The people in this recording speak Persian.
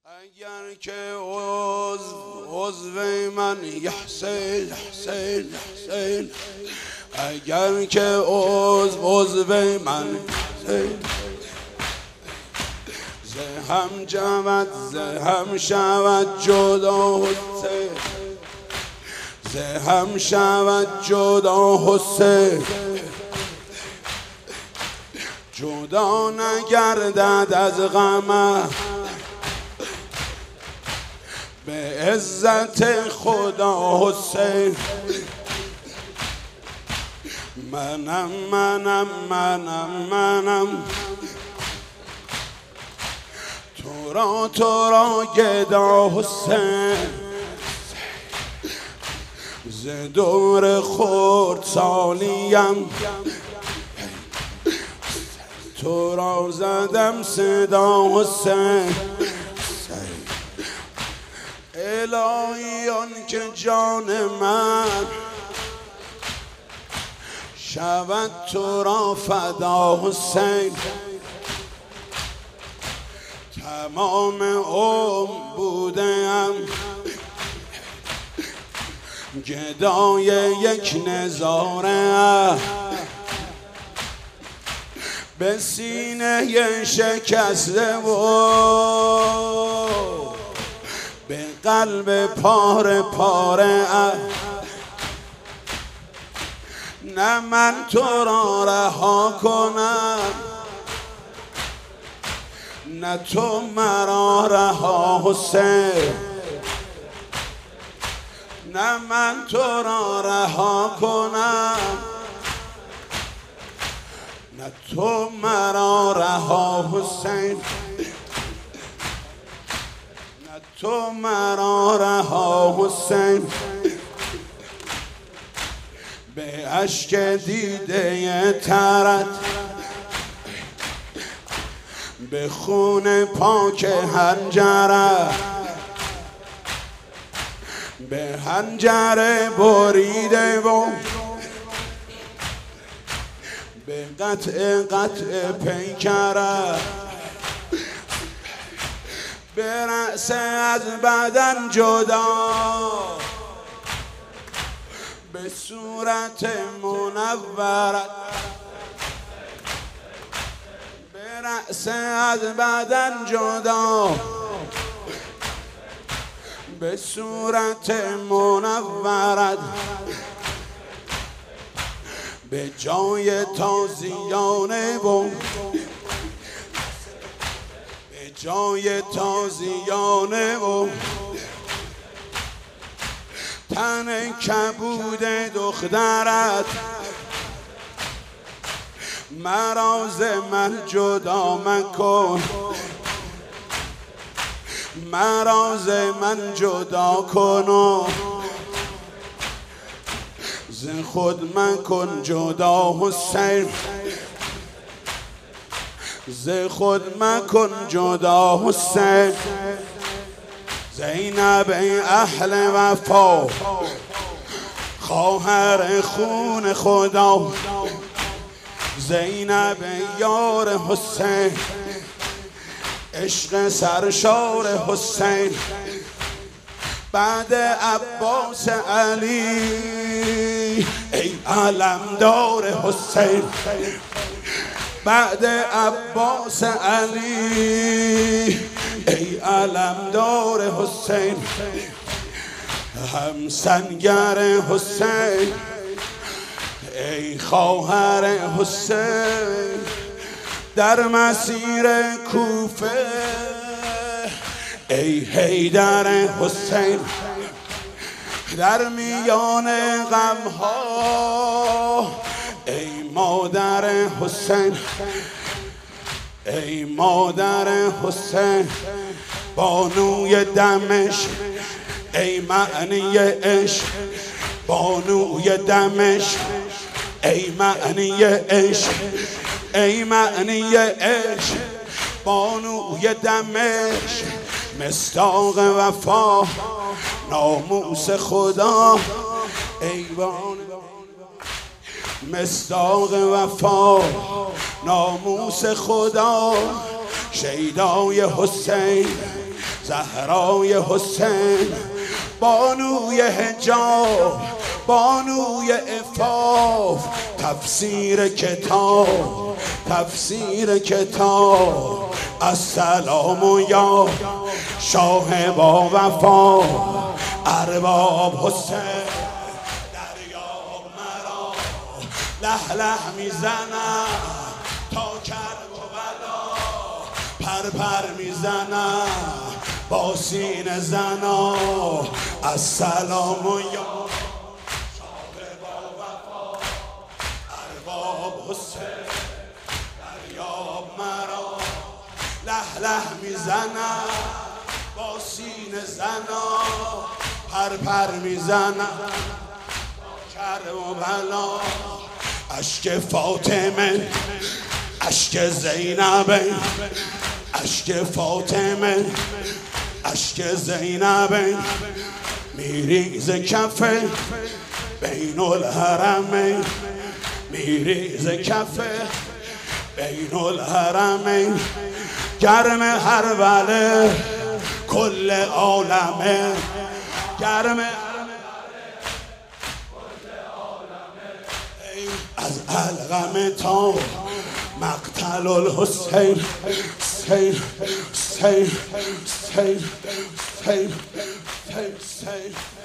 اگر که عضو من حسین حسین حسین، اگر که عضو من حسین، زهم جود زهم شود جدا حسین، زهم شود جدا حسین، جدا نگردد از غم به عزت خدا حسین. منم تو را گدا حسین، ز دور خردسالیم تو را زدم صدا حسین. الهی آن که جان من شود تو را فدا حسین، تمام عمر بودم گدای یک نظاره، به سینه شکسته و به قلب پاره پاره، نه من تو را رها کنم نه تو مرا رها حسین، نه من تو را رها کنم نه تو مرا رها حسین، نه تو مرا رها حسین. به اشک دیده ترت به خون پاک حنجره، به حنجره بریده و به قطع پیکره، به رأس از بدن جدا، به صورت منورت، به رأس از بدن جدا، به صورت منورت، به جای تازیانه و به جای تازیانه و تن کبود دخترت، مرا ز من جدا مکن، مرا ز من جدا کن و ز خود مکن جدا حسین، ز خود مکن جدا حسین. زینب اهل وفا خواهر خون خدا، زینب یار حسین عشق سرشار حسین، بعد عباس علی ای علمدار حسین، بعد عباس علی ای علمدار حسین، هم سنگر حسین ای خواهر حسین، در مسیر کوفه ای حیدر حسین، در میان غمها ای مادر حسین، ای مادر حسین، بانوی دمشق ای معنی عشق، بانوی دمشق ای معنی عشق، ای معنی عشق، بانوی دمشق، مصداق وفا ناموس خدا، ای بانو مصداق وفا ناموس خدا، شیدای حسین زهرای حسین، بانوی حجاب، بانوی عفاف، تفسیر کتاب، تفسیر کتاب. السلام یا شاه با وفا، ارباب حسین دریاب مرا، لح لح میزنم تا کربلا، پر پر میزنم با سینه زنا. السلام یا شاه با وفا، ارباب حسین دریاب مرا، لح لح میزنم با سینه زنا، پر پر میزنم کربلا. اشک فاطمه، اشک زینب، اشک فاطمه، اشک زینب، میریز کف بین الحرمین، میریز کف بین الحرمین. گرم هر وله کل عالمه، گرم از القمه تا مقتل الحسین، سیل سیل سیل سیل سیل سیل.